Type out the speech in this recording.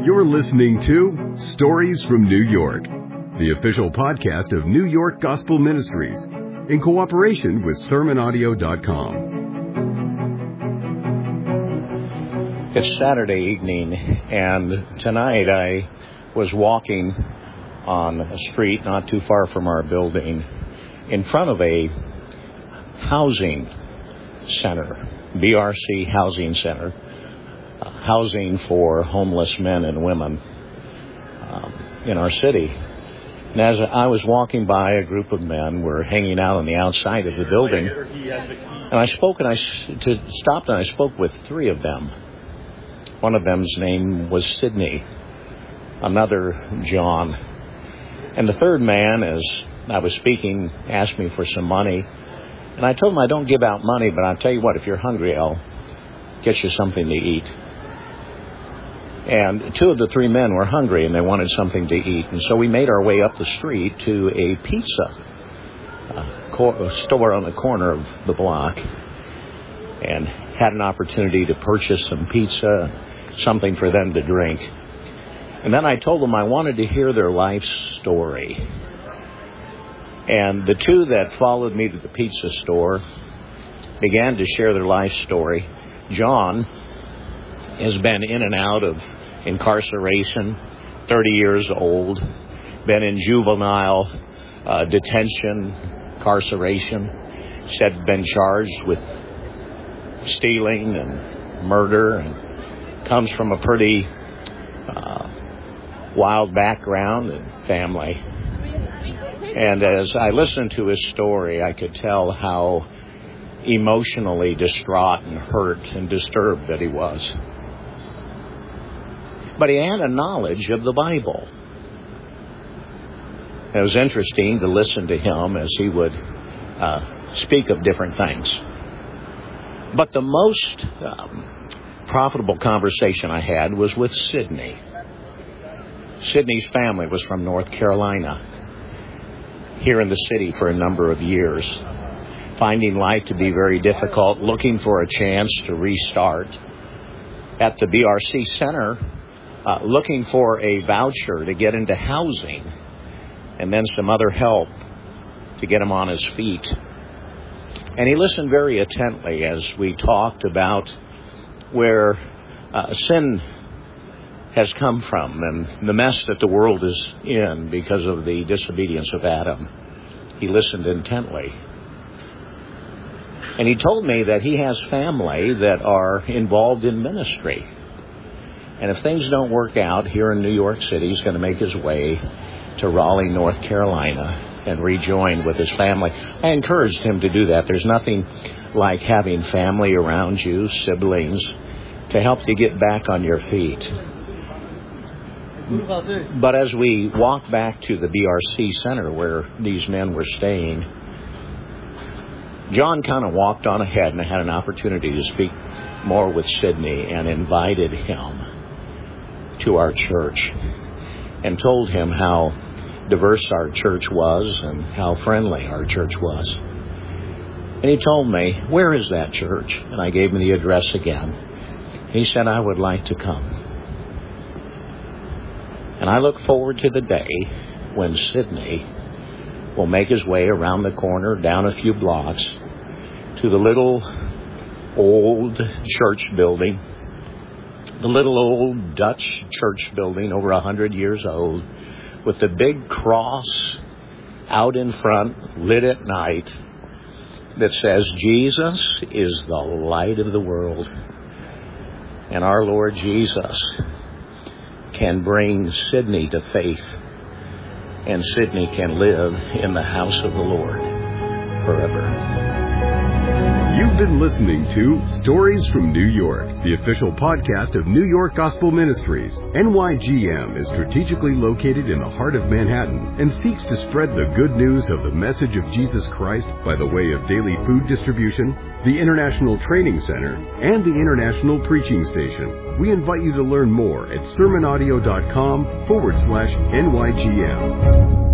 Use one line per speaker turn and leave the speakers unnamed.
You're listening to Stories from New York, the official podcast of New York Gospel Ministries, in cooperation with SermonAudio.com.
It's Saturday evening, and tonight I was walking on a street not too far from our building in front of a housing center, BRC Housing Center, housing for homeless men and women in our city. And as I was walking by, a group of men were hanging out on the outside of the building, and I spoke and I spoke with three of them. One of them's name was Sidney, another John, and the third man, as I was speaking, asked me for some money. And I told him I don't give out money, but I'll tell you what, if you're hungry, I'll get you something to eat. And two of the three men were hungry, and they wanted something to eat. And so we made our way up the street to a pizza store on the corner of the block and had an opportunity to purchase some pizza, something for them to drink. And then I told them I wanted to hear their life story. And the two that followed me to the pizza store began to share their life story. John has been in and out of incarceration, 30 years old, been in juvenile detention, incarceration, said been charged with stealing and murder, and comes from a pretty wild background and family. And as I listened to his story, I could tell how emotionally distraught and hurt and disturbed that he was. But he had a knowledge of the Bible. It was interesting to listen to him as he would speak of different things. But the most profitable conversation I had was with Sidney. Sidney's family was from North Carolina, here in the city for a number of years, finding life to be very difficult, looking for a chance to restart. At the BRC Center, looking for a voucher to get into housing, and then some other help to get him on his feet. And he listened very attentively as we talked about where sin has come from and the mess that the world is in because of the disobedience of Adam. He listened intently. And he told me that he has family that are involved in ministry. And if things don't work out here in New York City, he's going to make his way to Raleigh, North Carolina, and rejoin with his family. I encouraged him to do that. There's nothing like having family around you, siblings, to help you get back on your feet. But as we walked back to the BRC Center where these men were staying, John kind of walked on ahead, and I had an opportunity to speak more with Sidney and invited him to our church and told him how diverse our church was and how friendly our church was. And he told me, "Where is that church?" And I gave him the address again. He said, "I would like to come." And I look forward to the day when Sidney will make his way around the corner, down a few blocks, to the little old church building, the little old Dutch church building over 100 years old, with the big cross out in front, lit at night, that says, "Jesus is the light of the world." And our Lord Jesus can bring Sidney to faith, and Sidney can live in the house of the Lord forever.
You've been listening to Stories from New York, the official podcast of New York Gospel Ministries. NYGM is strategically located in the heart of Manhattan and seeks to spread the good news of the message of Jesus Christ by the way of daily food distribution, the International Training Center, and the International Preaching Station. We invite you to learn more at SermonAudio.com/NYGM.